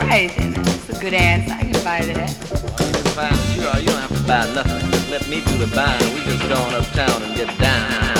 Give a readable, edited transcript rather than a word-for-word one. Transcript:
right. And that's a good answer. I can buy that. Sure, you don't have to buy nothing. Just let me do the buying. We just go on uptown and get down.